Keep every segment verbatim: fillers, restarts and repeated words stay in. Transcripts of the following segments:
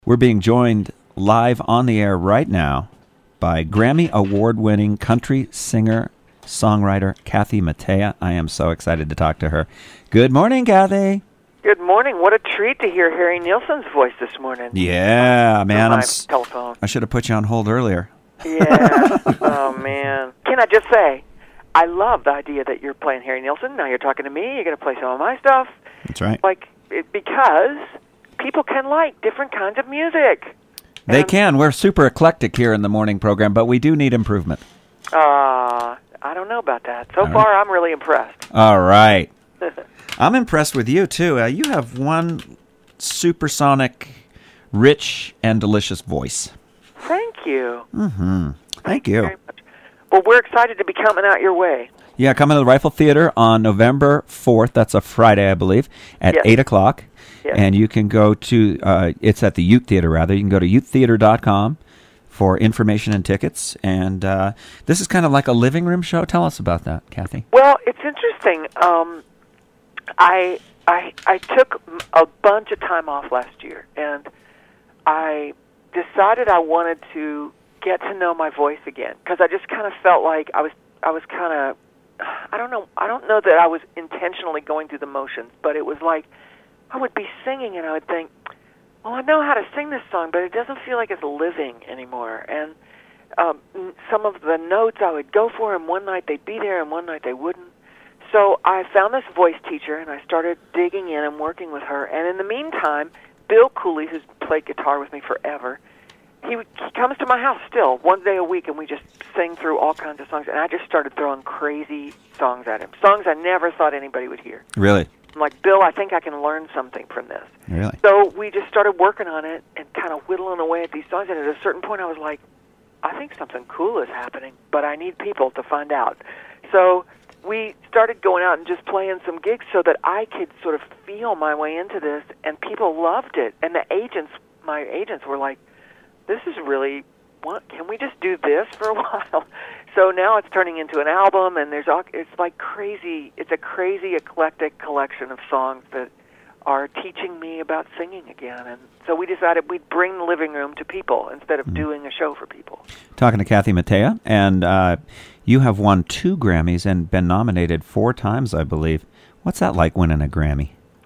We're being joined live on the air right now by Grammy Award-winning country singer, songwriter Kathy Mattea. I am so excited to talk to her. Good morning, Kathy. Good morning. What a treat to hear Harry Nilsson's voice this morning. Yeah, man. On I'm my s- telephone. I should have put you on hold earlier. Yeah. Oh, man. Can I just say, I love the idea that you're playing Harry Nilsson. Now you're talking to me. You're going to play some of my stuff. That's right. Like, it, because people can like different kinds of music. They And, can. We're super eclectic here in the morning program, but we do need improvement. Uh, I don't know about that. So All right. far, I'm really impressed. All right. I'm impressed with you, too. Uh, you have one supersonic, rich, and delicious voice. Thank you. Mm-hmm. Thank you. Very much. Well, we're excited to be coming out your way. Yeah, coming to the Rifle Theater on November fourth. That's a Friday, I believe, at Yes. eight o'clock. Yes. And you can go to, uh, it's at the Ute Theater, rather. You can go to ute theater dot com for information and tickets. And uh, this is kind of like a living room show. Tell us about that, Kathy. Well, it's interesting. Um, I, I I took a bunch of time off last year, and I decided I wanted to get to know my voice again, because I just kind of felt like I was I was kind of I don't know I don't know that I was intentionally going through the motions, but it was like I would be singing and I would think, well, I know how to sing this song, but it doesn't feel like it's living anymore. And um, some of the notes I would go for, and one night they'd be there, and one night they wouldn't. So I found this voice teacher, and I started digging in and working with her. And in the meantime, Bill Cooley, who's played guitar with me forever, he, would, he comes to my house still one day a week, and we just sing through all kinds of songs. And I just started throwing crazy songs at him, songs I never thought anybody would hear. Really? I'm like, Bill, I think I can learn something from this. Really? So we just started working on it and kind of whittling away at these songs. And at a certain point, I was like, I think something cool is happening, but I need people to find out. So we started going out and just playing some gigs so that I could sort of feel my way into this, and people loved it. And the agents, my agents were like, this is really, what, can we just do this for a while? So now it's turning into an album, and there's all, it's like crazy, it's a crazy eclectic collection of songs that are teaching me about singing again. And so we decided we'd bring the living room to people instead of doing a show for people. Talking to Kathy Mattea, and uh, you have won two Grammys and been nominated four times, I believe. What's that like, winning a Grammy?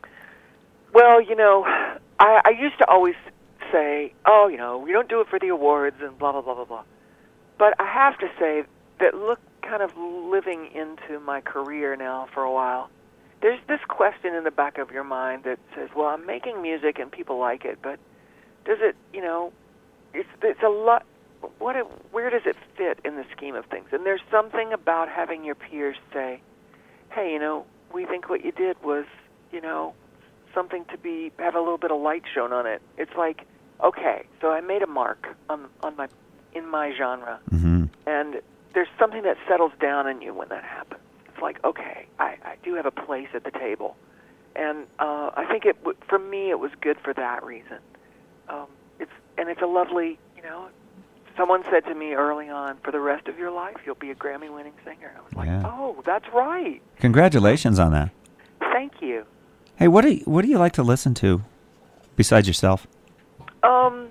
Well, you know, I, I used to always say, oh, you know, we don't do it for the awards and blah, blah, blah, blah, blah. But I have to say that, look, kind of living into my career now for a while, there's this question in the back of your mind that says, well, I'm making music and people like it, but does it, you know, it's it's a lot, what it, where does it fit in the scheme of things? And there's something about having your peers say, hey, you know, we think what you did was, you know, something to be, have a little bit of light shown on it. It's like, okay, so I made a mark on on my, in my genre, Mm-hmm. and there's something that settles down in you when that happens. It's like, okay, I, I do have a place at the table. And uh, I think it w- for me it was good for that reason. Um, it's And it's a lovely, you know, someone said to me early on, for the rest of your life, you'll be a Grammy-winning singer. I was like, Yeah. oh, that's right. Congratulations on that. Thank you. Hey, what do you, what do you like to listen to besides yourself? Um,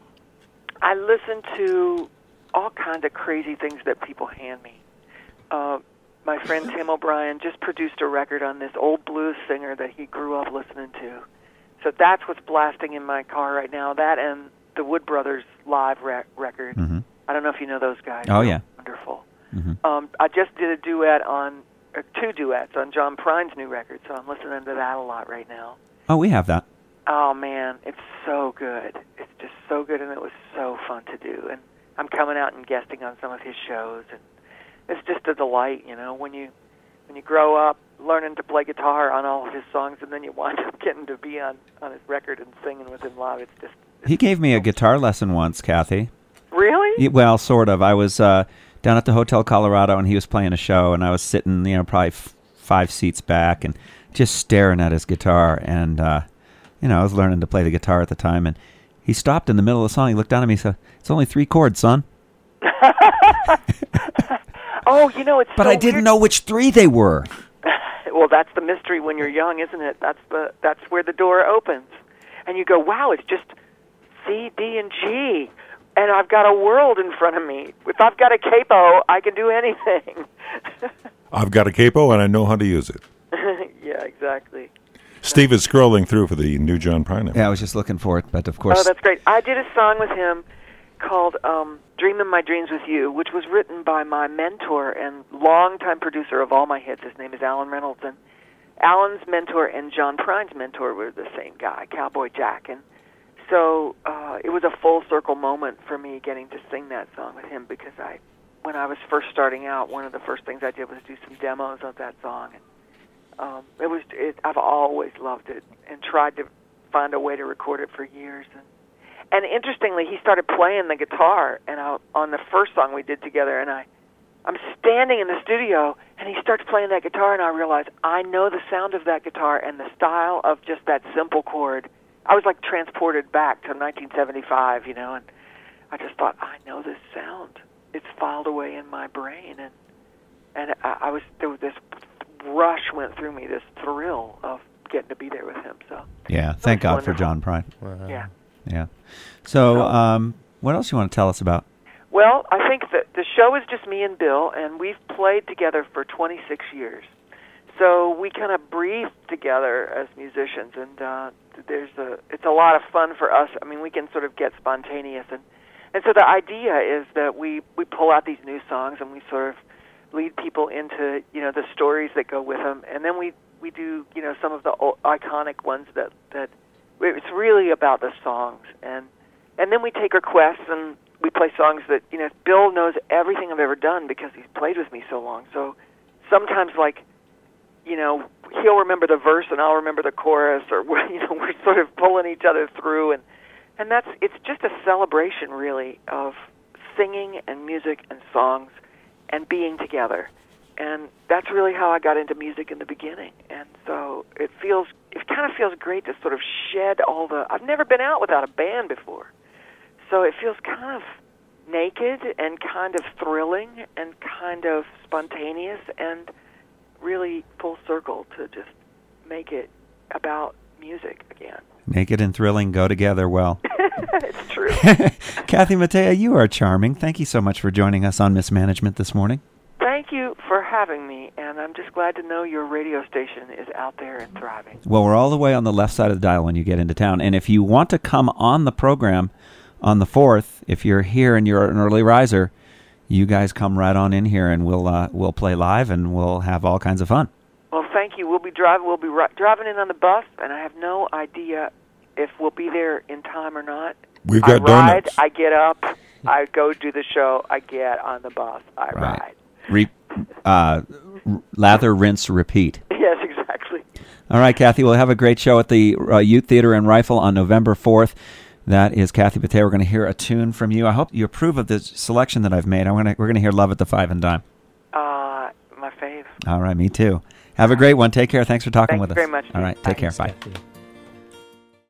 I listen to all kinds of crazy things that people hand me. Uh, my friend Tim O'Brien just produced a record on this old blues singer that he grew up listening to. So that's what's blasting in my car right now. That and the Wood Brothers live rec- record. Mm-hmm. I don't know if you know those guys. Oh, They're yeah. wonderful. Mm-hmm. Um, I just did a duet on, or two duets on John Prine's new record, so I'm listening to that a lot right now. Oh, we have that. Oh, man, it's so good. It's just so good, and it was so fun to do. And I'm coming out and guesting on some of his shows, and it's just a delight, you know, when you when you grow up learning to play guitar on all of his songs, and then you wind up getting to be on, on his record and singing with him live. It's just... It's He gave me a guitar lesson once, Kathy. Really? He- well, sort of. I was uh, down at the Hotel Colorado, and he was playing a show, and I was sitting, you know, probably f- five seats back, and just staring at his guitar, and, uh, you know, I was learning to play the guitar at the time, and he stopped in the middle of the song. He looked down at me and said, it's only three chords, son. Oh, you know, it's But so I didn't weird. know which three they were. Well, that's the mystery when you're young, isn't it? That's the that's where the door opens. And you go, wow, it's just C, D, and G. And I've got a world in front of me. If I've got a capo, I can do anything. I've got a capo, and I know how to use it. Yeah, exactly. Steve is scrolling through for the new John Prine. Yeah, I was just looking for it, but of course... Oh, that's great. I did a song with him called um, Dreaming My Dreams With You, which was written by my mentor and longtime producer of all my hits. His name is Alan Reynolds. And Alan's mentor and John Prine's mentor were the same guy, Cowboy Jack. And so uh, it was a full-circle moment for me getting to sing that song with him because I, when I was first starting out, one of the first things I did was do some demos of that song. And um, it was it, I've always loved it and tried to find a way to record it for years. And, and interestingly, he started playing the guitar and I, on the first song we did together, and I, I'm standing in the studio, and he starts playing that guitar, and I realize I know the sound of that guitar and the style of just that simple chord. I was like transported back to nineteen seventy-five, you know, and I just thought, I know this sound. It's filed away in my brain, and and I, I was there was this rush went through me, this thrill of getting to be there with him. So yeah, thank God wonderful. for John Prine. Wow. Yeah, yeah. So, um, what else you want to tell us about? Well, I think that the show is just me and Bill, and we've played together for twenty-six years. So we kind of breathe together as musicians, and uh, there's a it's a lot of fun for us. I mean, we can sort of get spontaneous, and and so the idea is that we we pull out these new songs and we sort of lead people into you know the stories that go with them, and then we we do you know some of the old, iconic ones that that it's really about the songs, and and then we take requests and we play songs that you know Bill knows everything I've ever done because he's played with me so long. So sometimes like. You know, he'll remember the verse and I'll remember the chorus, or you know, we're sort of pulling each other through, and and that's it's just a celebration, really, of singing and music and songs and being together, and that's really how I got into music in the beginning. And so it feels, it kind of feels great to sort of shed all the. I've never been out without a band before, so it feels kind of naked and kind of thrilling and kind of spontaneous and really full circle to just make it about music again. Naked and thrilling go together well. It's true. Kathy Mattea, you are charming. Thank you so much for joining us on Mismanagement this morning. Thank you for having me, and I'm just glad to know your radio station is out there and thriving. Well, we're all the way on the left side of the dial when you get into town, and if you want to come on the program on the fourth, if you're here and you're an early riser, you guys come right on in here, and we'll uh, we'll play live, and we'll have all kinds of fun. Well, thank you. We'll be driving. We'll be ri- driving in on the bus, and I have no idea if we'll be there in time or not. We've got I ride. donuts. I get up. I go do the show. I get on the bus. I Right. ride. Re- uh, r- lather, rinse, repeat. Yes, exactly. All right, Kathy. We'll have a great show at the uh, Youth Theater and Rifle on November fourth. That is Kathy Mattea. We're going to hear a tune from you. I hope you approve of the selection that I've made. I'm going to, we're going to hear Love at the Five and Dime. Uh, my fave. All right, me too. Have a great one. Take care. Thanks for talking Thanks with us. very much. All right, take Bye. care. Bye. Kathy.